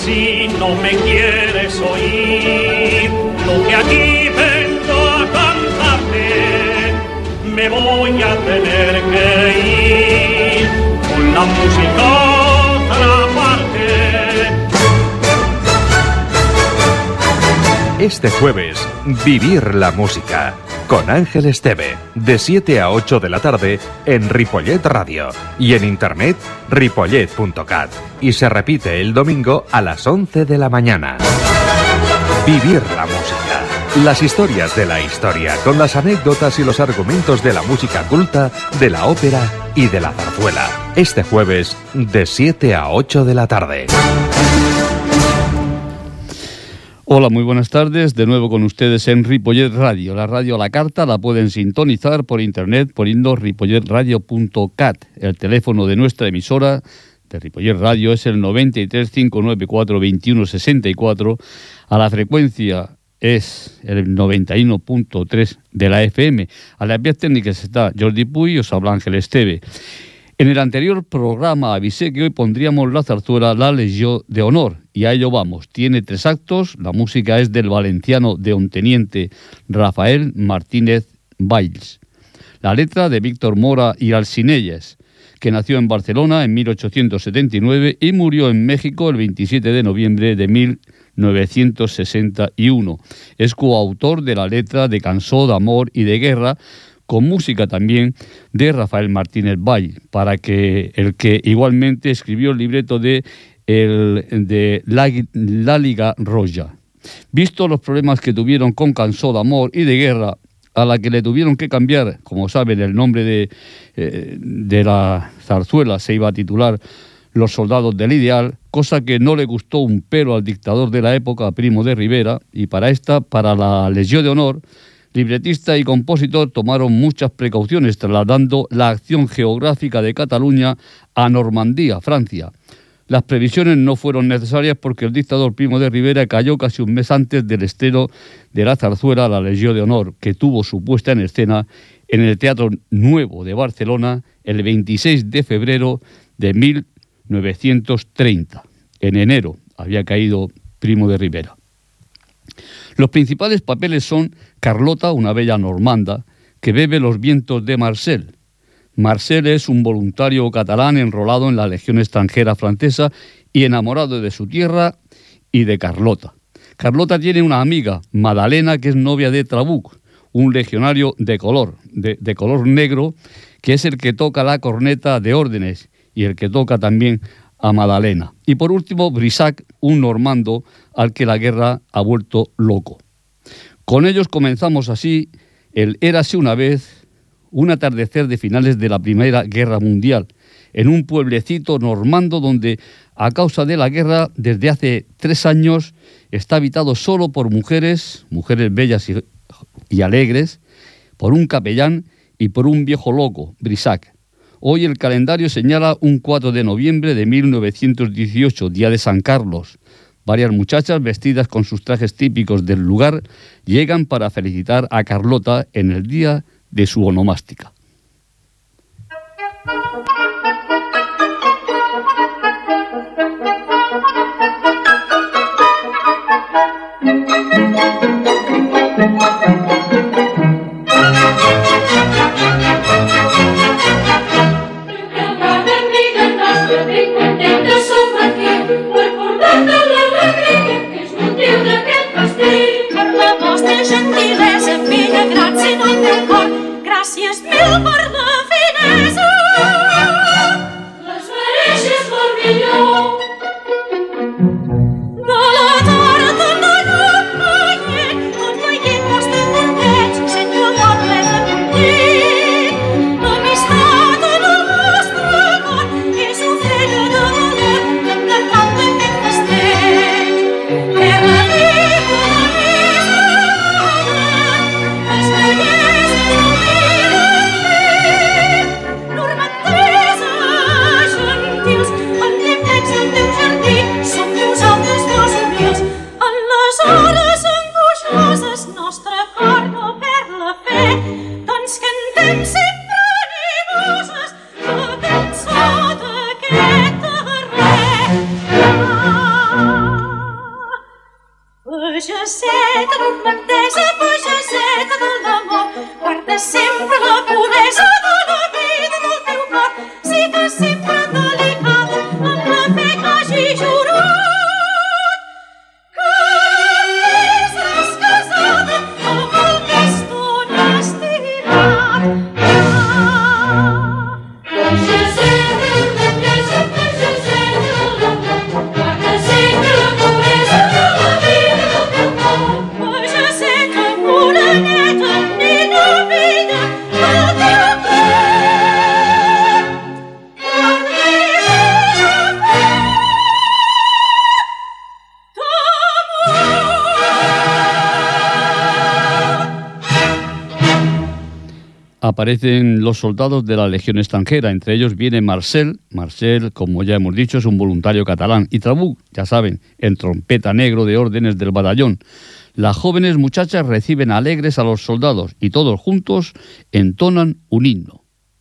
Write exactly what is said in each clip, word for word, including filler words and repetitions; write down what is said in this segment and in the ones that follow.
Si no me quieres oír lo que aquí vengo a cantarte, me voy a tener que ir con la música a otra parte. Este jueves, Vivir la Música, con Ángel Esteve, de siete a ocho de la tarde en Ripollet Radio y en internet ripollet punto cat. Y se repite el domingo a las once de la mañana. Vivir la Música, las historias de la historia, con las anécdotas y los argumentos de la música culta, de la ópera y de la zarzuela. Este jueves, de siete a ocho de la tarde. Hola, muy buenas tardes, de nuevo con ustedes en Ripollet Radio. La radio a la carta la pueden sintonizar por internet poniendo ripollet radio punto cat. El teléfono de nuestra emisora de Ripollet Radio es el noventa y tres, cinco nueve cuatro, veintiuno sesenta y cuatro. A la frecuencia es el noventa y uno punto tres de la F M. A las vías técnicas está Jordi Puy y os habla Ángel Esteve. En el anterior programa avisé que hoy pondríamos la zarzuela La Legió de Honor, y a ello vamos. Tiene tres actos, la música es del valenciano deonteniente Rafael Martínez Valls. La letra de Víctor Mora y Alsinelles, que nació en Barcelona en mil ochocientos setenta y nueve y murió en México el veintisiete de noviembre de mil novecientos sesenta y uno. Es coautor de la letra de Cançó d'Amor y de Guerra, con música también de Rafael Martínez Valls, para que el que igualmente escribió el libreto de, el, de la, la Liga Roja. Visto los problemas que tuvieron con Cançó d'Amor y de Guerra, a la que le tuvieron que cambiar, como saben, el nombre de, eh, de la zarzuela se iba a titular Los Soldados del Ideal, cosa que no le gustó un pelo al dictador de la época, Primo de Rivera, y para esta, para la Legió de Honor, libretista y compositor tomaron muchas precauciones, trasladando la acción geográfica de Cataluña a Normandía, Francia. Las previsiones no fueron necesarias porque el dictador Primo de Rivera cayó casi un mes antes del estreno de la zarzuela La Legió de Honor, que tuvo su puesta en escena en el Teatro Nuevo de Barcelona el veintiséis de febrero de mil novecientos treinta. En enero había caído Primo de Rivera. Los principales papeles son Carlota, una bella normanda, que bebe los vientos de Marcel. Marcel es un voluntario catalán enrolado en la Legión extranjera francesa y enamorado de su tierra y de Carlota. Carlota tiene una amiga, Madalena, que es novia de Trabuc, un legionario de color, de, de color negro, que es el que toca la corneta de órdenes y el que toca también a Madalena. Y por último, Brissac, un normando al que la guerra ha vuelto loco. Con ellos comenzamos así el Érase una vez, un atardecer de finales de la Primera Guerra Mundial, en un pueblecito normando donde, a causa de la guerra, desde hace tres años, está habitado solo por mujeres, mujeres bellas y, y alegres, por un capellán y por un viejo loco, Brissac. Hoy el calendario señala un cuatro de noviembre de mil novecientos dieciocho, día de San Carlos. Varias muchachas vestidas con sus trajes típicos del lugar llegan para felicitar a Carlota en el día de su onomástica. Gràcies mil per la finesa, les mereixes molt millor. De la tarda de campanya, tot veient vostè conteig, sento l'amor ple de content. L'amistat en el nostre cor és ofrena de valor, encantant d'aquest festeig. Terra viva, la més amada, les belleses del Pagèseta normandesa, pagèseta de l'amor, guarda sempre la puresa de la vida del teu cor. Sigues sempre delicada amb la fe que hagi jurat, que seràs casada amb el que és ton estimat. Pagèseta normandesa, pagèseta de l'amor, guarda sempre la puresa de la vida del teu cor. Pagèseta moreneta, nina vella, el teu cor. Aparecen los soldados de la Legión extranjera, entre ellos viene Marcel. Marcel, como ya hemos dicho, es un voluntario catalán. Y Trabuc, ya saben, el trompeta negro de órdenes del batallón. Las jóvenes muchachas reciben alegres a los soldados y todos juntos entonan un himno.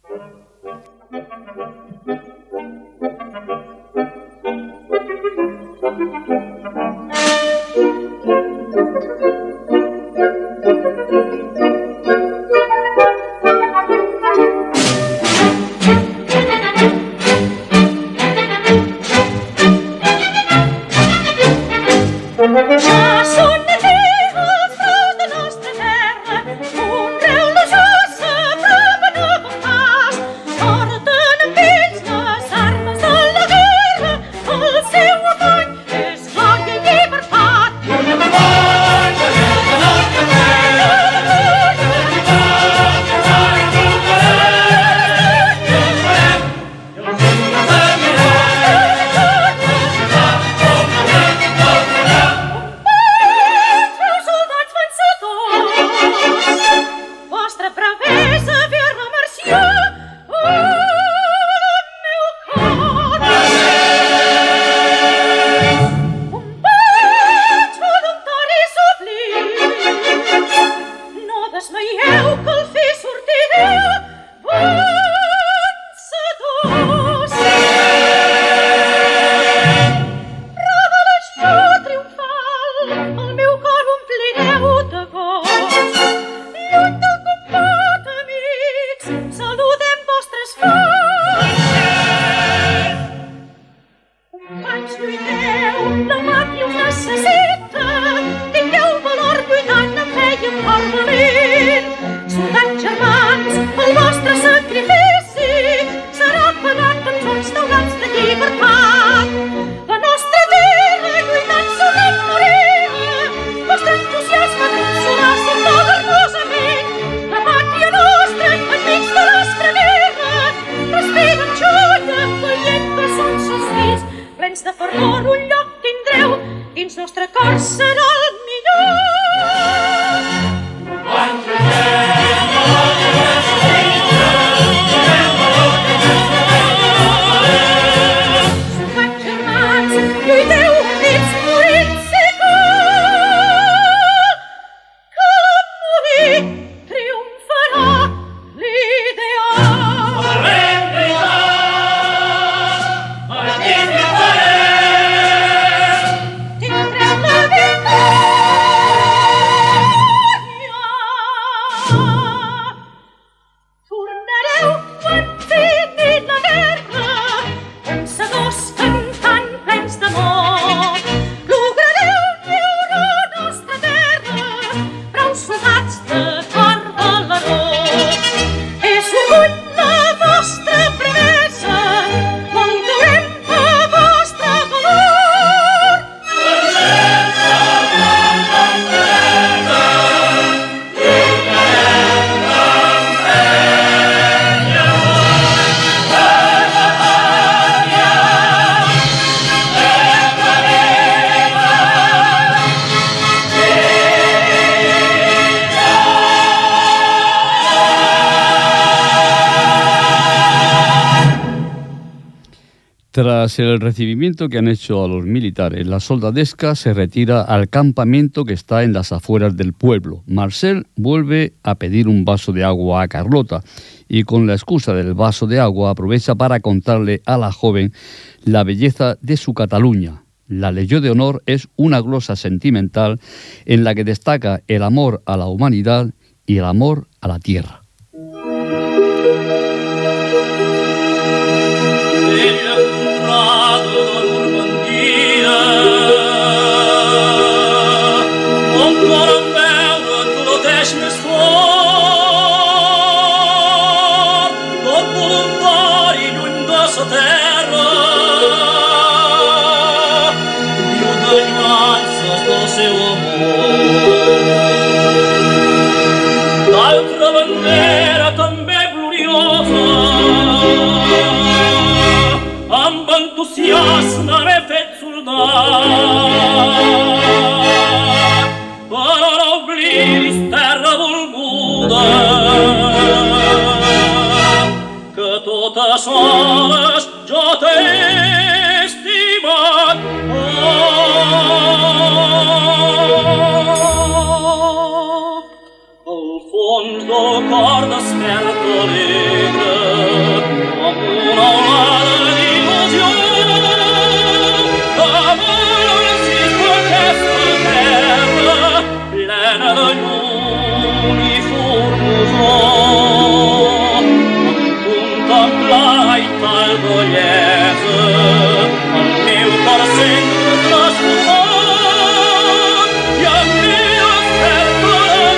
Ja són aquí els fraus de nostra terra, un reu de jossa proven a compàs, porten amb ells les armes de la guerra, el seu afany és glòria i llibertat. Vostra bravesa ve remerciar el meu cor. Un baig voluntari sublim, no desmaieu que el fi sortirà vencedors. Roda l'aixó triomfal, el meu cor omplireu de goig. Lluny del combat, amics, saludem vostres fills. Companys, lluiteu, la pàtria us necessita. Tingueu valor lluitant amb fe i amb cor valent. Soldats germans, el vostre sacrifici serà pagat amb uns daurats de llibertat. La nostra terra lluitant solet morirà, vostre entusiasme consolar modernosament. La pàtria nostra, enmig de l'astra guerra, respira amb joia, veient que són sos fills. Plens de fervor un lloc tindreu, dins nostre cor serà el millor. Soldats germans, lluiteu units, morint-se cal, que morir triomfarà l'ideal. Tindrem la victòria. Tornareu quan fini la guerra, vencedors cantant plens d'amor. Lograreu lliure nostra terra, prou soldats de cor valerós. És orgull la vostra promesa, valorem el vostre valor. Tras el recibimiento que han hecho a los militares, la soldadesca se retira al campamento que está en las afueras del pueblo. Marcel vuelve a pedir un vaso de agua a Carlota y con la excusa del vaso de agua aprovecha para contarle a la joven la belleza de su Cataluña. La Legión de Honor es una glosa sentimental en la que destaca el amor a la humanidad y el amor a la tierra. L'altra bandera també gloriosa, amb entusiasme m'he fet soldat, però no oblidis, terra volguda, que totes hores jo t'he estimat. Fons del cor desperta alegre amb una olada d'il·lusió. Avancis per aquesta terra plena de llum i formosor, amb contemplar i tal bellesa el meu cor sempre transformat i en mi desperta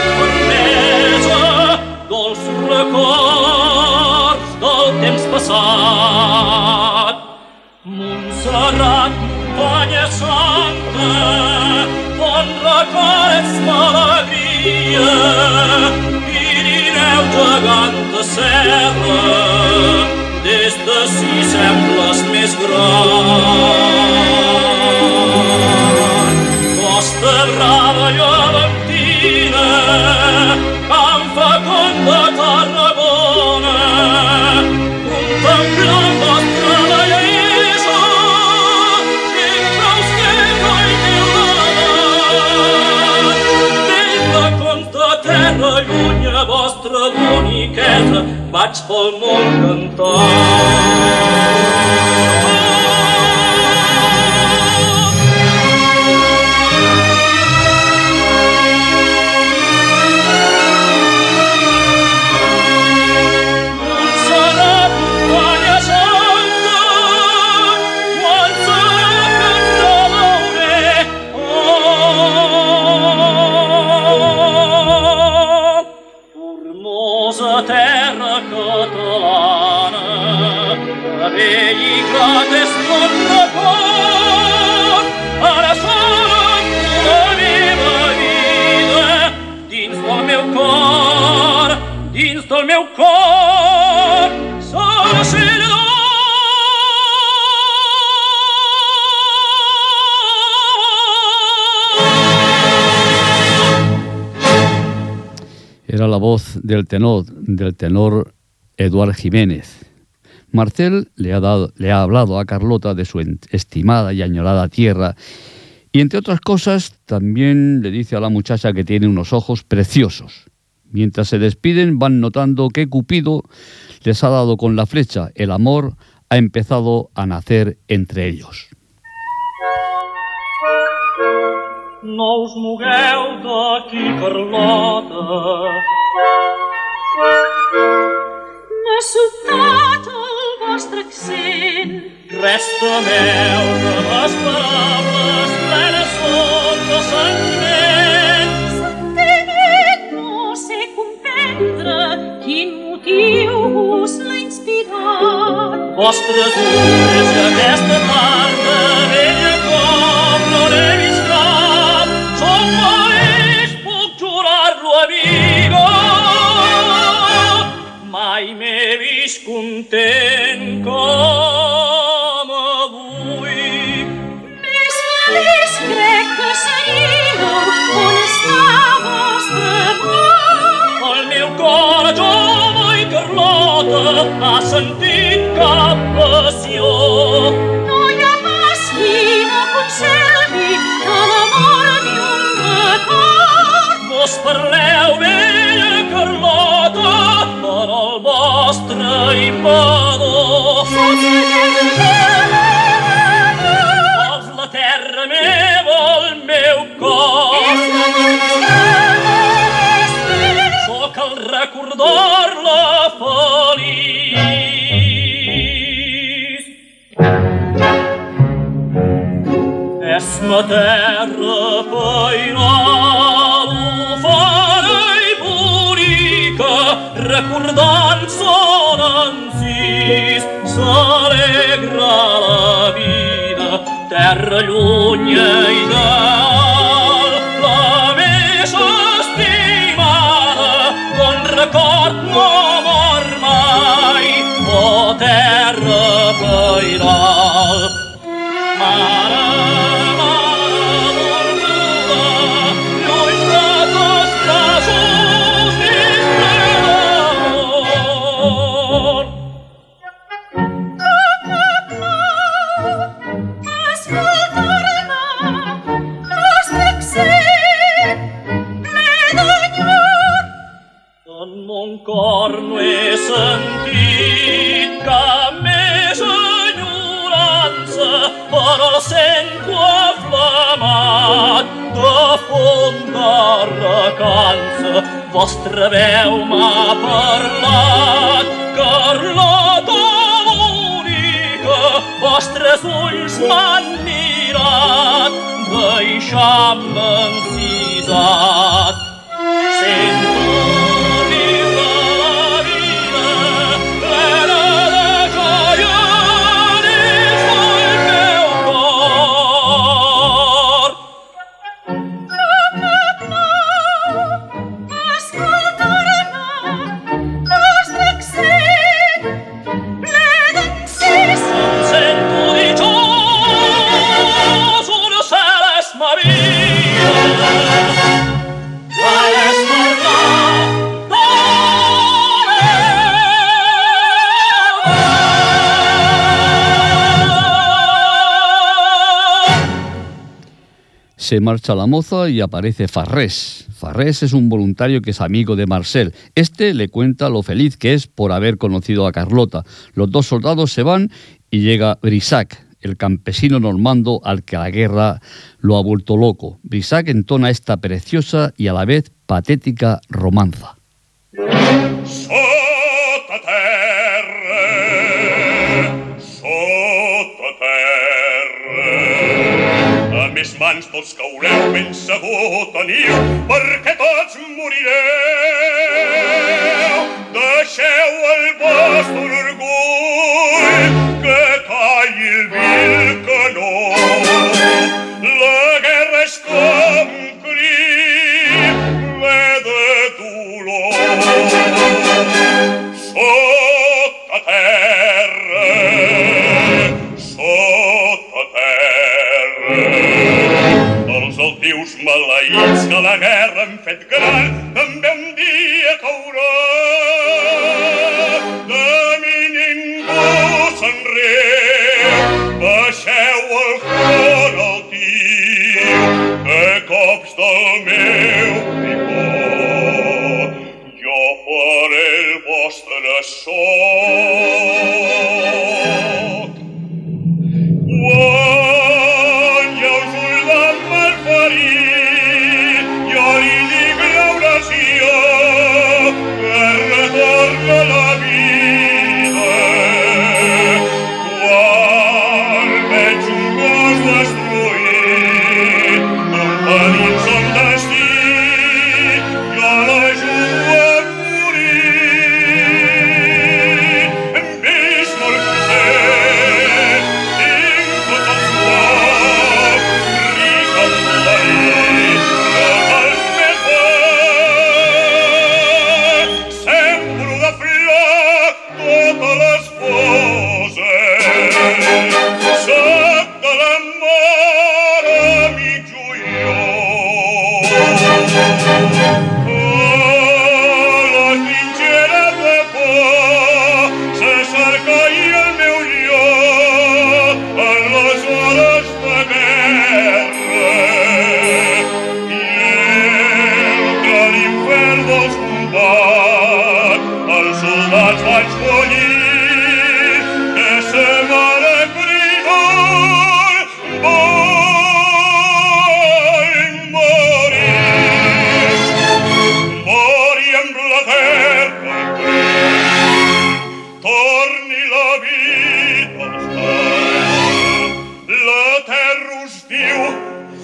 dolç records del temps passat. Montserrat, muntanya santa, bon record ets d'alegria, Pirineu gegant de serra, des d'ací sembles més gran. Costa Brava, Llevantina, Camp Fecund de Tarragona, contemplant vostra bellesa, sempre us queda i mil vell racons de terra lluny a vostra boniquesa vaig pel món cantar. Terra catalana, a vell i grates ton record, ara solen la meva vida, dins del meu cor, dins del meu cor, s'encén d'or. Era la voz del tenor, del tenor Eduard Jiménez. Marcel le ha, dado, le ha hablado a Carlota de su estimada y añorada tierra y, entre otras cosas, también le dice a la muchacha que tiene unos ojos preciosos. Mientras se despiden van notando que Cupido les ha dado con la flecha. El amor ha empezado a nacer entre ellos. No us mogueu d'aquí, Carlota. M'ha sobtat el vostre accent. Res temeu de les paraules plenes són de sentiment. Sentiment, no sé comprendre quin motiu us l'ha inspirat. Vostres ulls i aquesta tarda vella com no n'he vist cap. Som feliç, puc jurar-lo, amigo. Mai m'he vist content com avui. Més feliç crec que seríeu on està vostre amor. El meu cor, jove i Carlota, ha sentit cap passió. No hi ha pas qui no conservi de l'amor ni un record. Vos parleu, vella Carlota, per al vostre invador. Sols la terra, Vols la terra recordar-la feliç. És-me terra pairal, ufana i bonica, recordant son encís, s'alegra la vida, terra llunya i dalt, la més estimada, bon record no mor mai, oh terra pairal. Mare, mare volguda, lluny de tots braços dins d'amor. En mon cor no he sentit cap més enyorança, però el sento aflamat de font de recança. Vostra veu m'ha parlat, Carlota bonica, vostres ulls m'han mirat, deixant-me encisat. Sento viure la vida, plena de joia dins del meu cor. Em sento dichós, un cel és ma vida. Se marcha la moza y aparece Farrés. Farrés es un voluntario que es amigo de Marcel. Este le cuenta lo feliz que es por haber conocido a Carlota. Los dos soldados se van y llega Brissac, el campesino normando al que la guerra lo ha vuelto loco. Brissac entona esta preciosa y a la vez patética romanza. Sota terra, sota terra, a mes mans tots caureu, ben segur teniu, perquè tots morireu. Deixeu el vostre orgull, que calli el vil canó. La guerra és com crim, ple de dolor. Sota terra, sota terra, els altius maleïts que la guerra han fet gran, també un dia caurà. De mi ningú se'n riu, baixeu el cor altiu, que cops del meu picot jo faré el vostre sot. Quan ja us ull d'en malferit, jo li dic l'oració, que retorna la vida. Quan veig un cos destruït, empenint son destí, jo l'ajudo a morir. Hem vist molt poder, tinc tots els focs, ric en verí, que cal més fer. Sembro de flor totes les poses, soc de l'amor a mig ulló. A les trinxeres de por se cerca i el meu lloc en les hores de guerra. I entre l'infern dels combats els soldats vaig collir, que se mare fridor vol morir.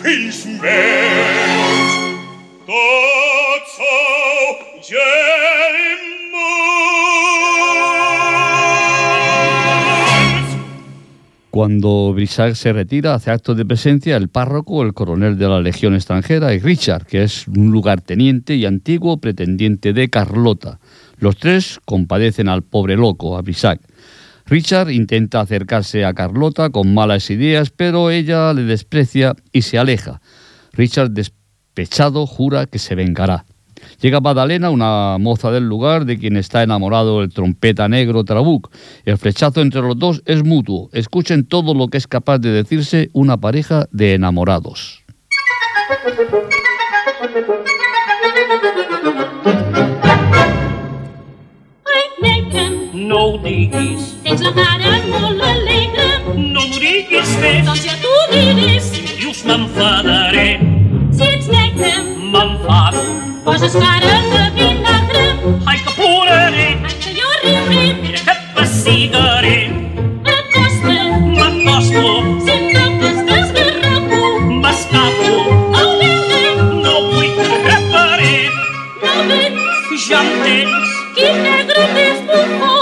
fills meus, tots sou germans. Cuando Brissac se retira, hace acto de presencia el párroco, el coronel de la Legión extranjera, y Richard, que es un lugarteniente y antiguo pretendiente de Carlota. Los tres compadecen al pobre loco, a Brissac. Richard intenta acercarse a Carlota con malas ideas, pero ella le desprecia y se aleja. Richard, despechado, jura que se vengará. Llega Madalena, una moza del lugar de quien está enamorado el trompeta negro Trabuc. El flechazo entre los dos es mutuo. Escuchen todo lo que es capaz de decirse una pareja de enamorados. No ho diguis. Tens la cara molt alegre. No m'ho diguis més. Doncs ja t'ho diré. Si em dius m'enfadaré. Si ets negre, M'enfado. poses cara de vinagre. Ai, que ploraré. Ai, que jo riuré. Mira que et pessigaré. Acosta, M'acosto. si em toques t'esgarrapo. M'escapo. Au, negre, No vull que reparé. no veig. Ja em tens. Quin negre més bufó.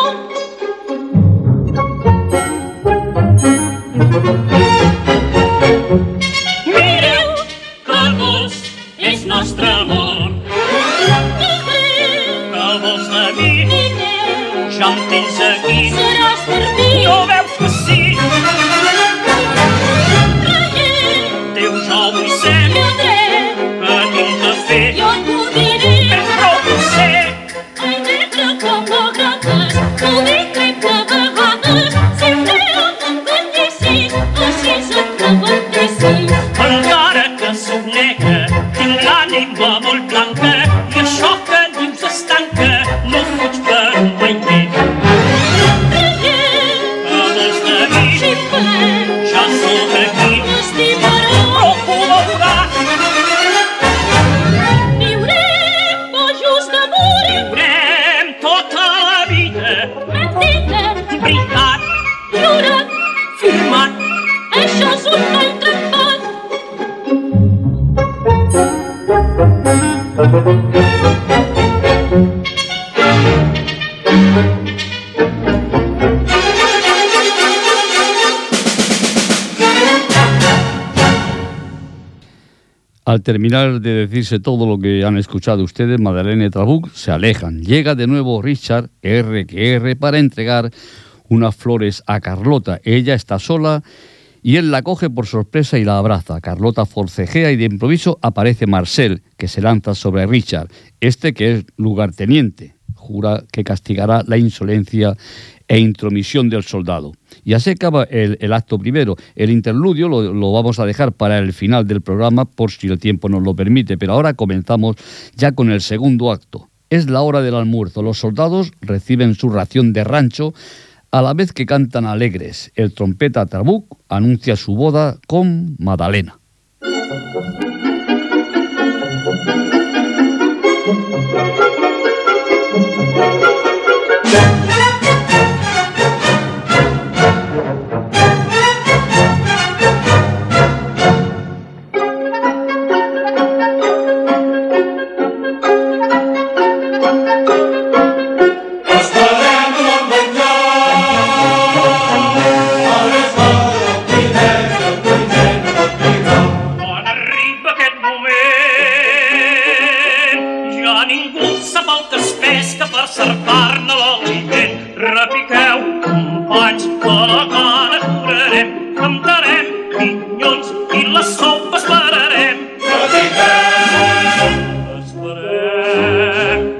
Mireu que gos és nostre amor. Que vols de mi? Ja em tens aquí. Seràs per mi. No veus que sí? Teu jo vull ser. Jo dret, Que tinc de fer? jo t'ho diré. Però no ho sé. Ai, negre, com m'agrades. T'ho dic trenta vegades. Sempre m'enganyessis, així et repetessis. Encara que sóc negre, tinc l'ànima molt blanca i això que dius es tanca, no fuig per un mai més. Creient, Que vols de mi? xiflet, Ja sóc aquí. m'estimaràs. Però col·laborar. Viurem bojos d'amor. Viurem tota la vida. Mentida, Veritat, jurat, firmat. això és un noi trempat. Al terminar de decirse todo lo que han escuchado ustedes, Madalena y Trabuc se alejan. Llega de nuevo Richard, R que R, para entregar unas flores a Carlota. Ella está sola y él la coge por sorpresa y la abraza. Carlota forcejea y de improviso aparece Marcel, que se lanza sobre Richard. Este, que es lugarteniente, jura que castigará la insolencia e intromisión del soldado. Y así acaba el, el acto primero. El interludio lo, lo vamos a dejar para el final del programa, por si el tiempo nos lo permite, pero ahora comenzamos ya con el segundo acto. Es la hora del almuerzo. Los soldados reciben su ración de rancho a la vez que cantan alegres. El trompeta Trabuc anuncia su boda con Madalena. Quan arriba aquest moment, ja ningú sap el que es pesca per cercar-ne l'aliment. Repiqueu, companys, que la gana curarem, cantarem pinyons i la sopa esperarem. Repiqueu! Esperem.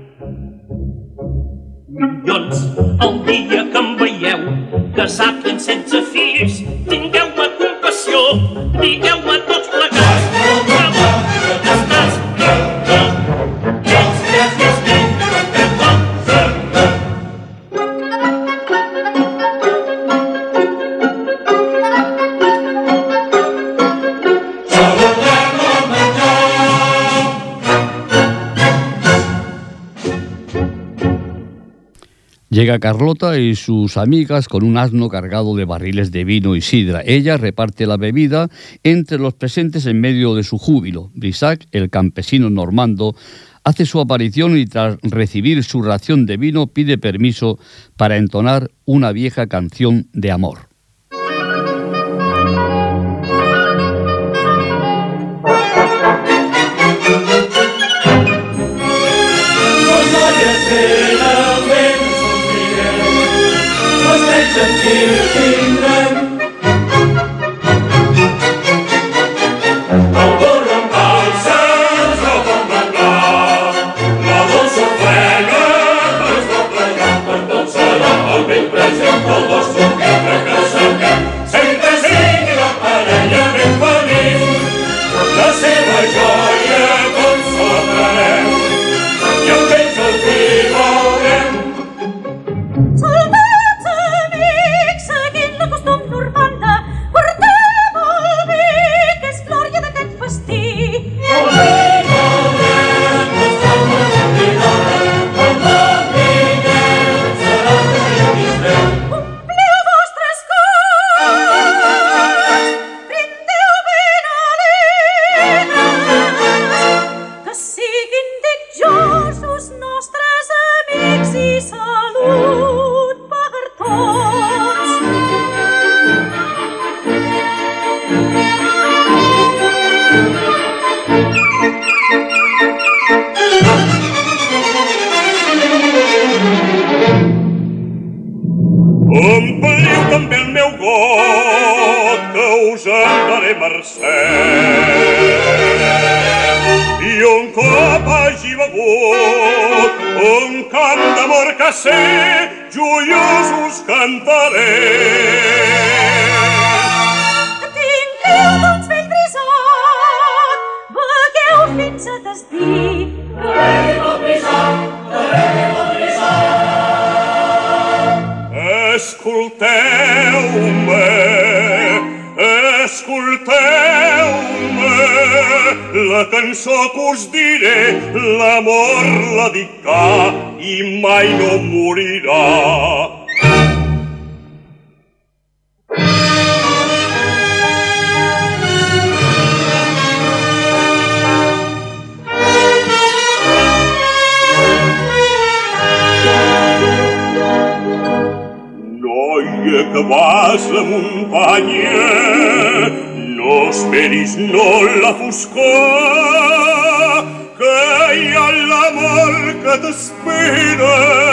Minyons, el dia que em veieu, casat i amb setze fills, tingueu-me compassió, digueu-me tots plegats. Bravo, estàs, bravo, ets, ets, ets, ets, ets, Llega Carlota y sus amigas con un asno cargado de barriles de vino y sidra. Ella reparte la bebida entre los presentes en medio de su júbilo. Brissac, el campesino normando, hace su aparición y tras recibir su ración de vino pide permiso para entonar una vieja canción de amor. Ompliu també el meu got, que us en daré mercè. I un cop hagi begut un cant d'amor que sé, joiós us cantaré. Tingueu, doncs, vell Brissac, begueu fins a desdir. Begueu el Brissac, begueu el Brissac. Escolteu-me, escolteu-me, la cançó que us diré, l'amor la dictà i mai no morirà. Que vas a muntanya, no esperis no la foscor, que hi ha l'amor que t'espera,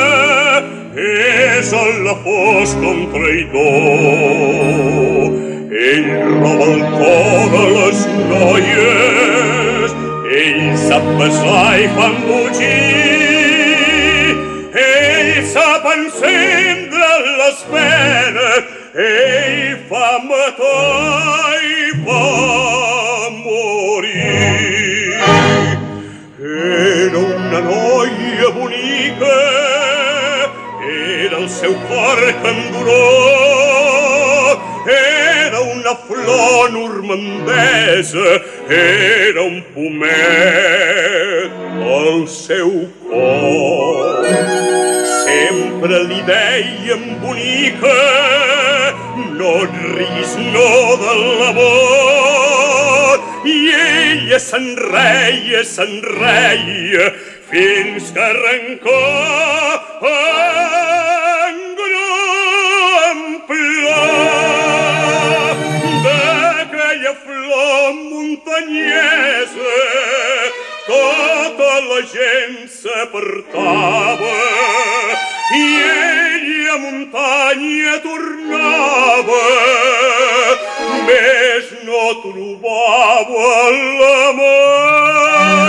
és a la fosca un traïdor. Ell roba el cor a les noies, ell sap besar i fa embogir, ell sap encendre les penes, ell fa matar i fa morir. Era una noia bonica, era el seu cor candorós, era una flor normandesa, era un pomet al seu cor. Sempre li dèiem bonica, no et riguis, no de l'amor. I ella se'n reia, se'n reia, fins que arrencà en gran plor d'aquella flor muntanyesa. Tota la gent s'apartava i ell a muntanya tornava, més no trobava l'amor.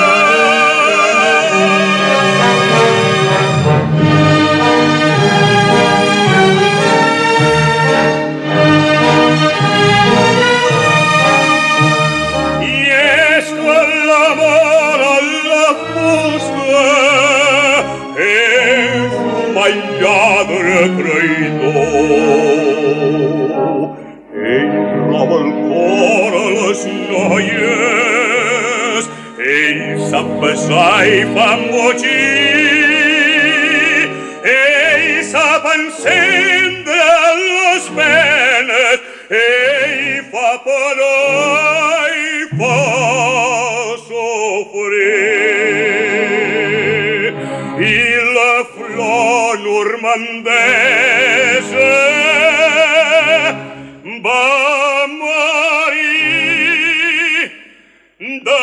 I és que l'amor a la fosca és un lladre traïdor. Ell roba el cor a les noies, ell sap besar i fa embogir, ell sap encende les penes, ell fa parar i fa sofrir. I la flor normandesa va morir de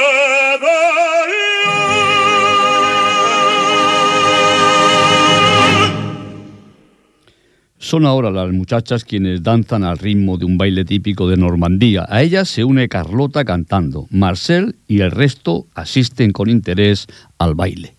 Son ahora las muchachas quienes danzan al ritmo de un baile típico de Normandía. A ellas se une Carlota cantando. Marcel y el resto asisten con interés al baile.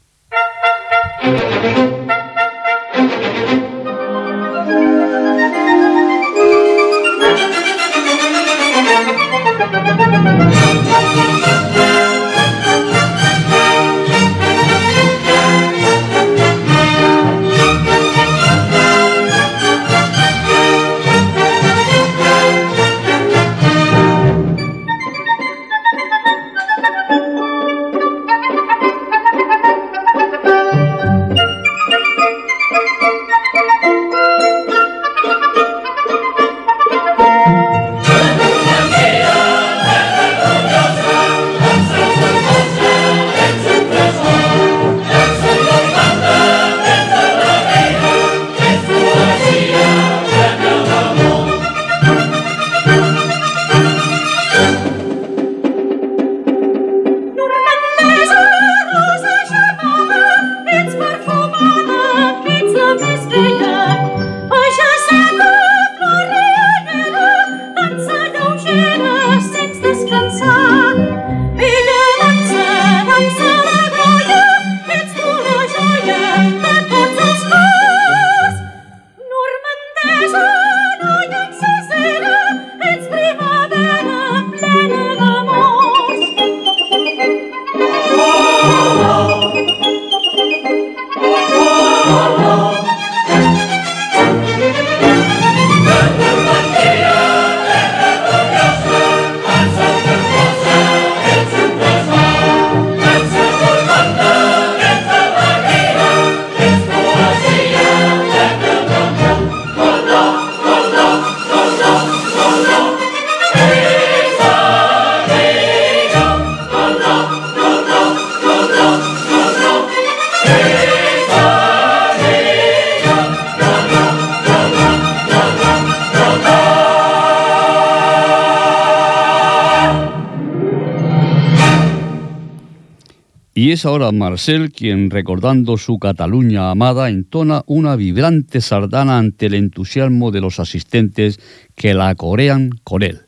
Y es ahora Marcel quien, recordando su Cataluña amada, entona una vibrante sardana ante el entusiasmo de los asistentes que la corean con él.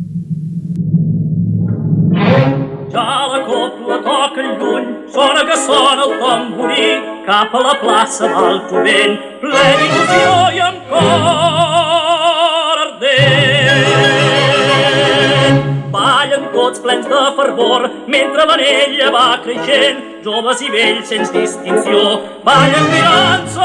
Ja la copla toca lluny, sona que sona el tamborí, cap a la plaça d'Altovent, ple d'il·lusió i amb cor ardent. Ballen tots plens de fervor, mentre l'anella va creixent, joves i vells sense distinció, ballen mirant-se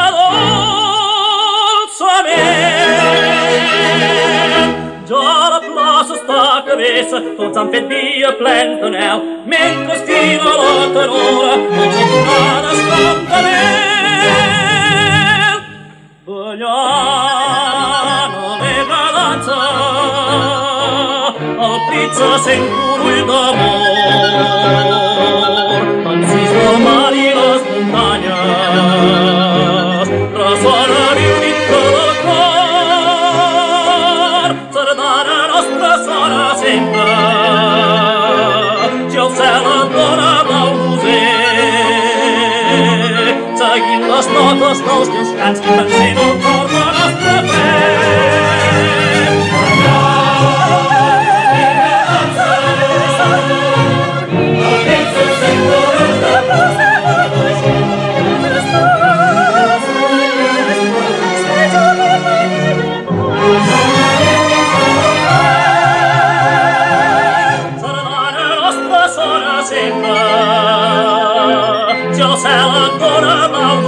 dolçament. Ja la plaça està a cabessa, tots han fet via plens de neu, mentre estira la tenora, els aturades com de mel. Ballant alegre dansa, el pit se sent corull d'amor, encís del mar i les muntanyes, ressona viu dintre del cor, sardana nostra sona sempre, si el cel et dona blau roser, seguint les notes dels teus cants, encén el cor de nostre fe. Si el cel et dona blau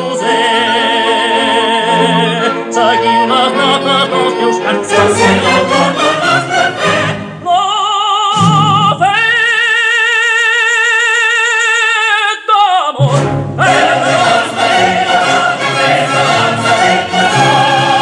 roser, seguint les notes dels teus cants, s'encén el cor de la nostra fe. La fet d'amor, fet d'amor, fet d'amor, fet d'amor, fet d'amor.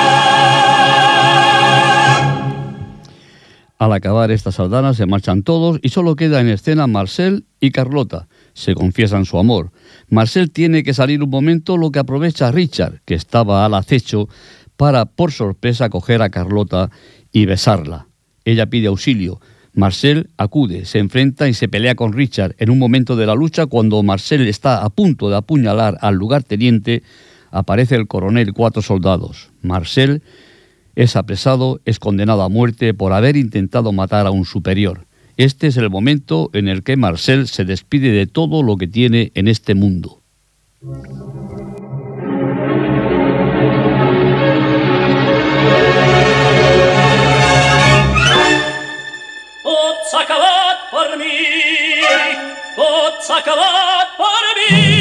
acabar esta sardana se marchan todos y solo queda en escena Marcel y Carlota. Se confiesan su amor. Marcel tiene que salir un momento, lo que aprovecha Richard, que estaba al acecho, para por sorpresa coger a Carlota y besarla. Ella pide auxilio. Marcel acude, se enfrenta y se pelea con Richard. En un momento de la lucha, cuando Marcel está a punto de apuñalar al lugarteniente, aparece el coronel y cuatro soldados. Marcel es apresado, es condenado a muerte por haber intentado matar a un superior. Este es el momento en el que Marcel se despide de todo lo que tiene en este mundo. Tot s'ha acabat per mi, tot s'ha acabat per mi.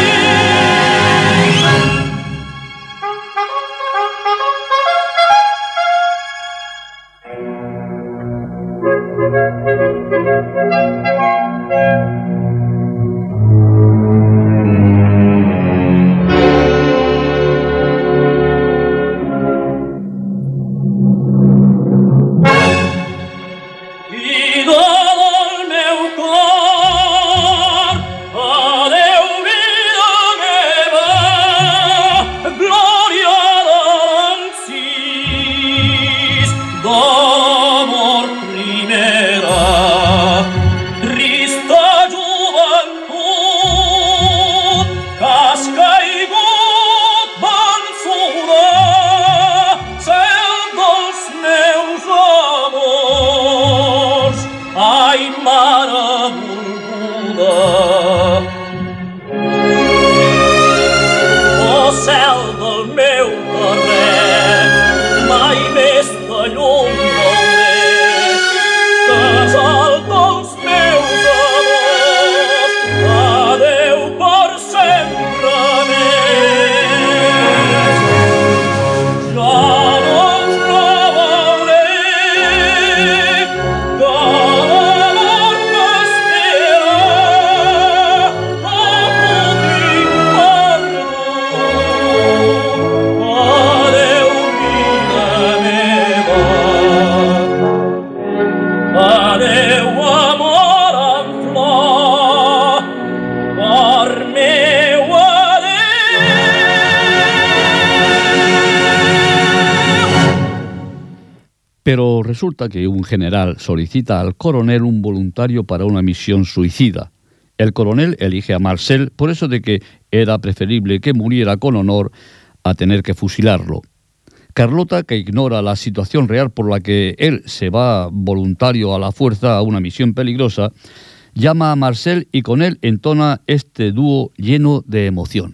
Pero resulta que un general solicita al coronel un voluntario para una misión suicida. El coronel elige a Marcel por eso de que era preferible que muriera con honor a tener que fusilarlo. Carlota, que ignora la situación real por la que él se va voluntario a la fuerza a una misión peligrosa, llama a Marcel y con él entona este dúo lleno de emoción.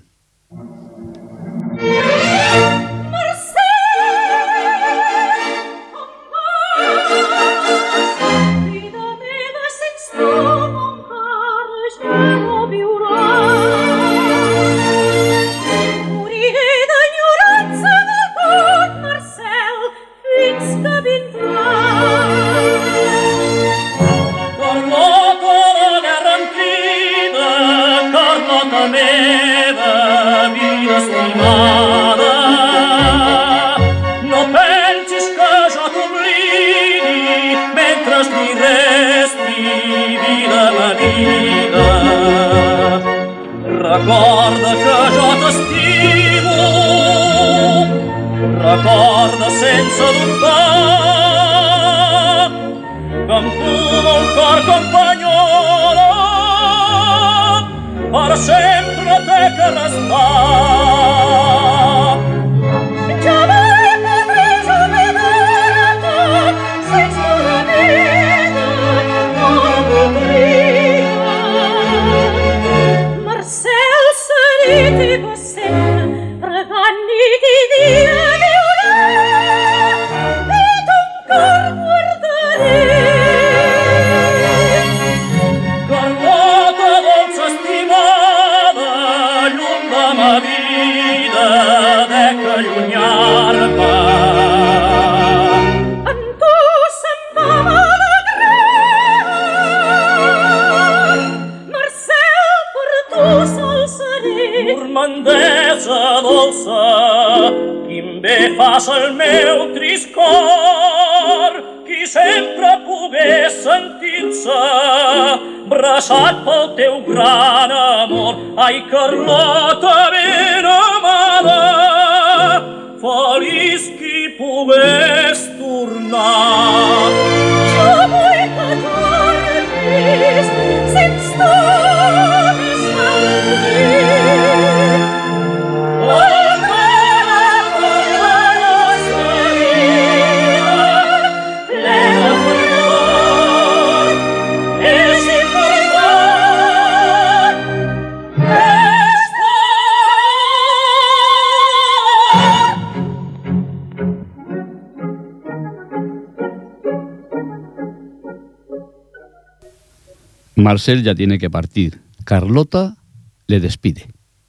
Recorda que jo t'estimo, recorda sense dubtar que amb tu el cor companyola per sempre té que restar. Jo mai podràs oblidar-te sense la vida no voldria. Marcel, serit i passent, pregant nit i dia viurà i ton cor guardaré. Carlota, dolça estimada, llum de ma vida, dec allunyar-me. En tu se'm va alegrar. Marcel, per tu sol seré. Normandesa dolça, quin bé fas al meu trist cor, qui sempre pogués deixat pel teu gran amor. Ai, Carlota, ben amada, feliç qui pogués tornar. Jo vull que tornis, sens tu m'estàs morint. Marcel ya tiene que partir. Carlota le despide.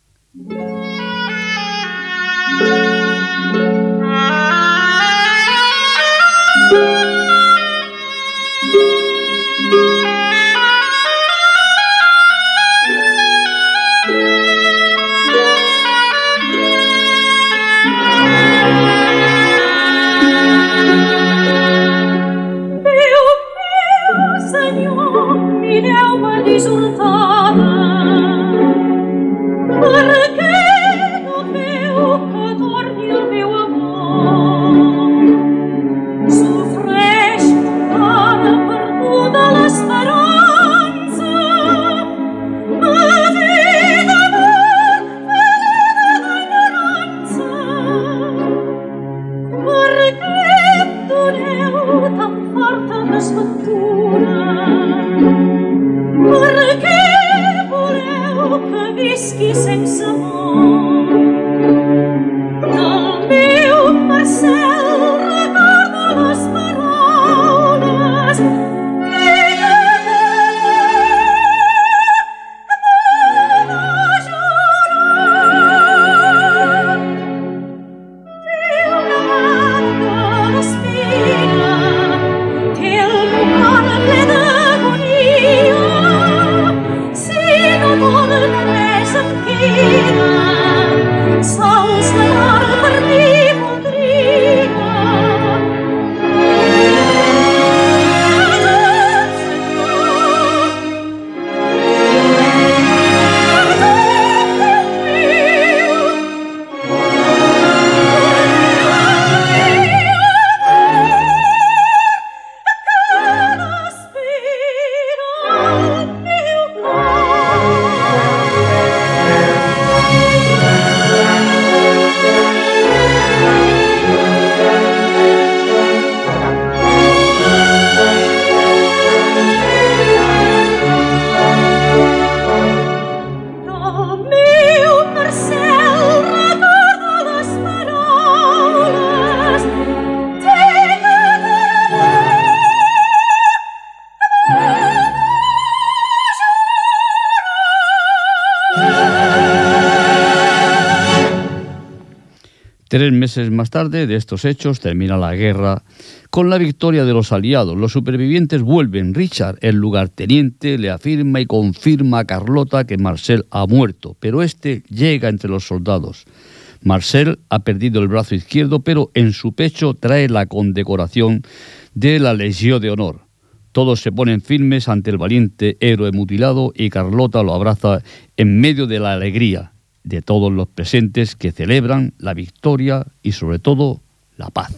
Tres meses más tarde de estos hechos termina la guerra con la victoria de los aliados. Los supervivientes vuelven. Richard, el lugarteniente, le afirma y confirma a Carlota que Marcel ha muerto, pero este llega entre los soldados. Marcel ha perdido el brazo izquierdo, pero en su pecho trae la condecoración de la Legión de Honor. Todos se ponen firmes ante el valiente héroe mutilado y Carlota lo abraza en medio de la alegría de todos los presentes que celebran la victoria y sobre todo la paz.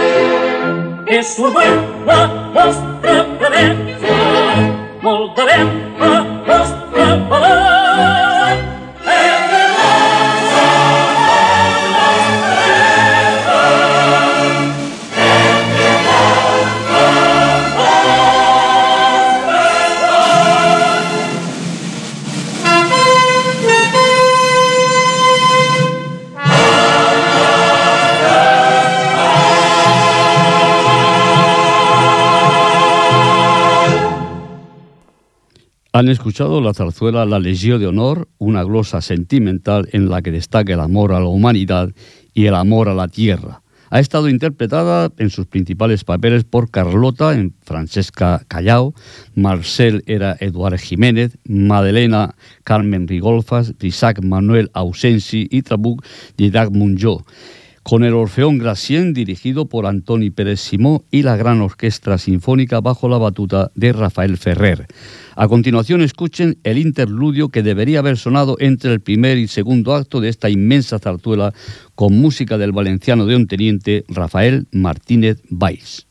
És la vostra promesa, molt de vent Han escuchado la zarzuela La Legión de Honor, una glosa sentimental en la que destaca el amor a la humanidad y el amor a la tierra. Ha estado interpretada en sus principales papeles por Carlota en Francesca Callao, Marcel era Eduard Jiménez, Madelena Carmen Rigolfas, Isaac Manuel Ausensi y Trabuc Didac Munjó, con el Orfeón Gracien dirigido por Antoni Pérez Simó y la Gran Orquestra Sinfónica bajo la batuta de Rafael Ferrer. A continuación escuchen el interludio que debería haber sonado entre el primer y segundo acto de esta inmensa zarzuela con música del valenciano de Onteniente Rafael Martínez Valls.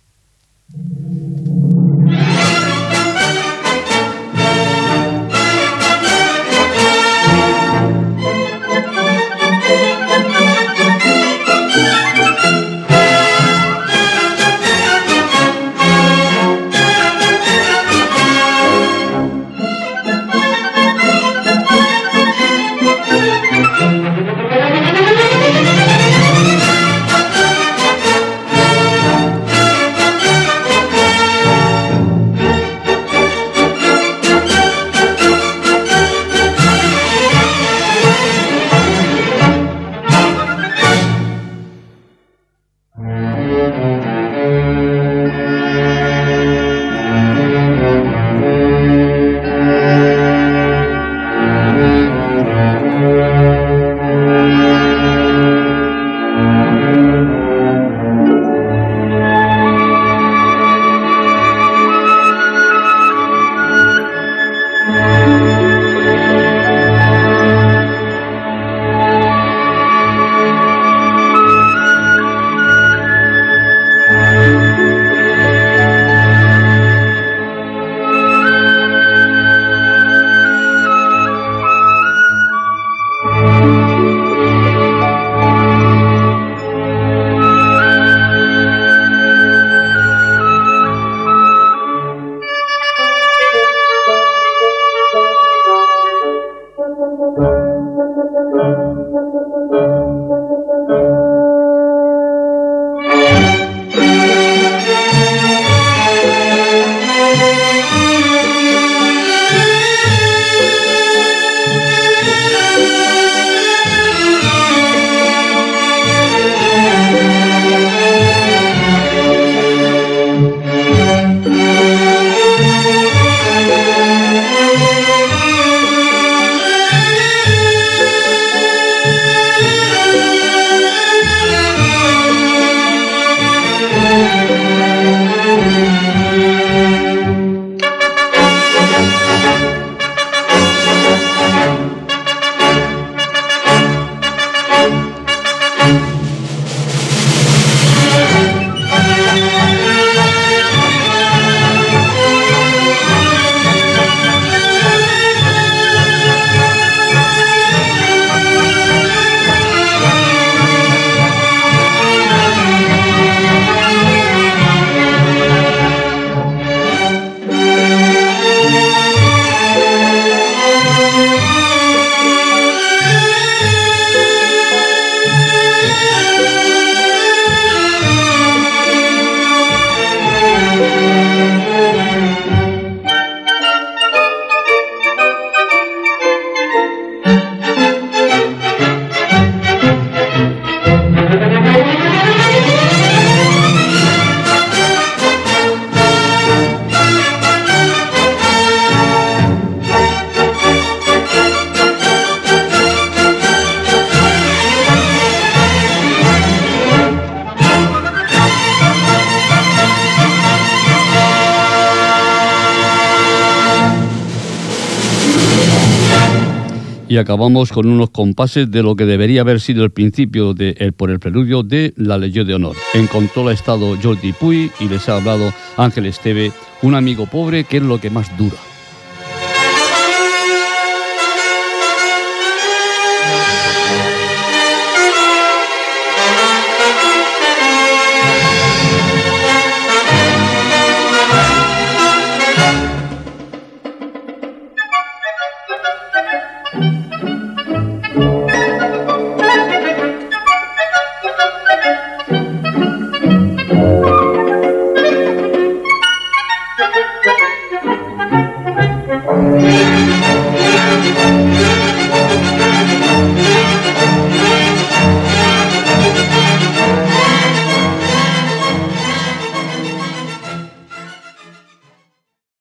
Y acabamos con unos compases de lo que debería haber sido el principio de el, por el preludio de La Legión de Honor. En control ha estado Jordi Puy y les ha hablado Ángel Esteve, un amigo pobre que es lo que más dura.